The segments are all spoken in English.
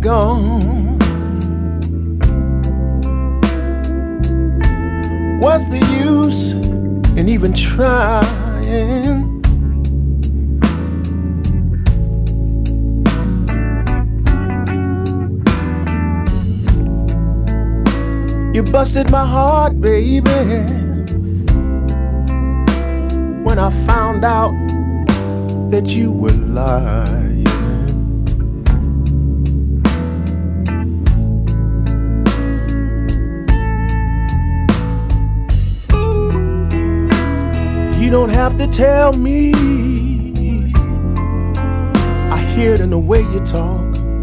gone. What's the use in even trying? You busted my heart, baby, when I found out that you were lying. You don't have to tell me, I hear it in the way you talk.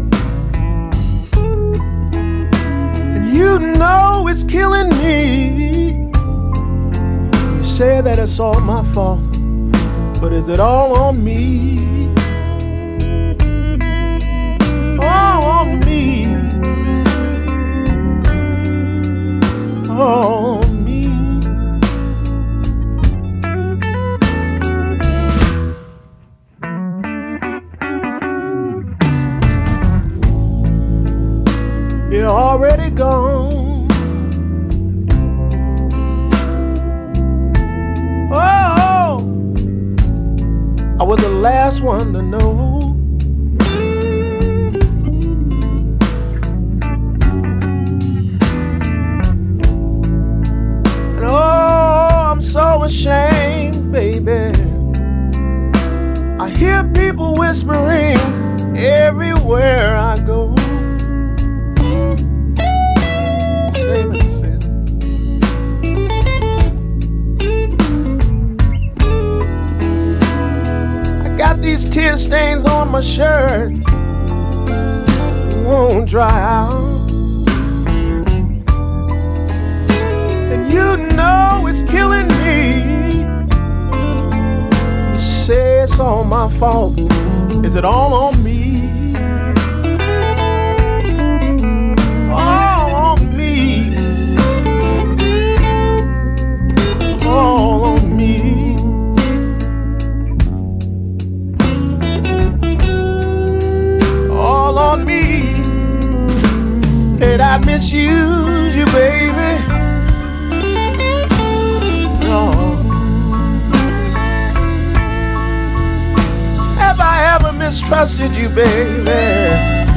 And you know it's killing me. You say that it's all my fault, but is it all on me? All on me. All on me. You're already gone. Oh, I was the last one to know. And oh, I'm so ashamed, baby. I hear people whispering everywhere I go. These tear stains on my shirt won't dry out, and you know it's killing me. Say it's all my fault. Is it all on me? All on me. All on me. On me, that I misuse you, baby. Oh. Have I ever mistrusted you, baby?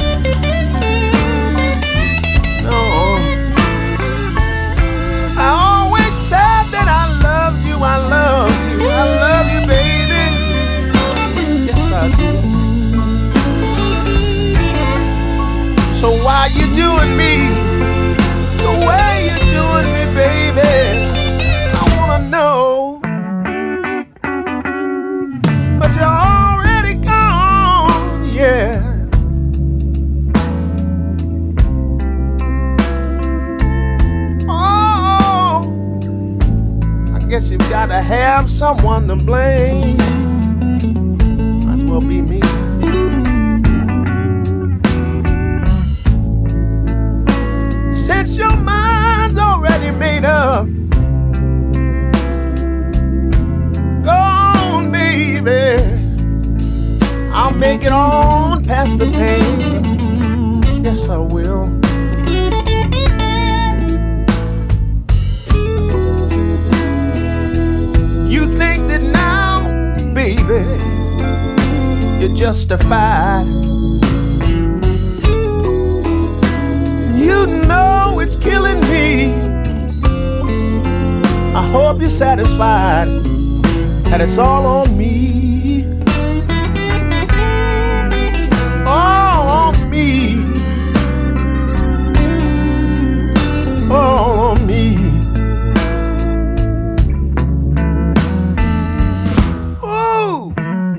No. I always said that I loved you, I love you, I love you, baby. Yes, I do. So why you doing me the way you're doing me, baby? I wanna know. But you're already gone, yeah. Oh, I guess you've got to have someone to blame. Might as well be me. Since your mind's already made up, go on, baby. I'll make it on past the pain. Yes, I will. You think that now, baby, you're justified. You know it's killing me. I hope you're satisfied that it's all on me. All on me. All on me. Ooh.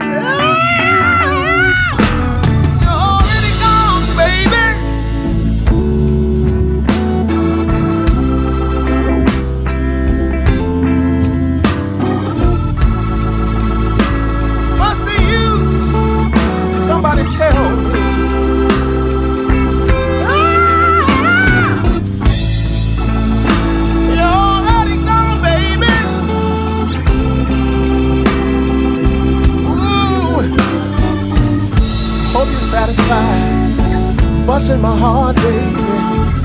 You're already gone, baby. crossing my heart, baby.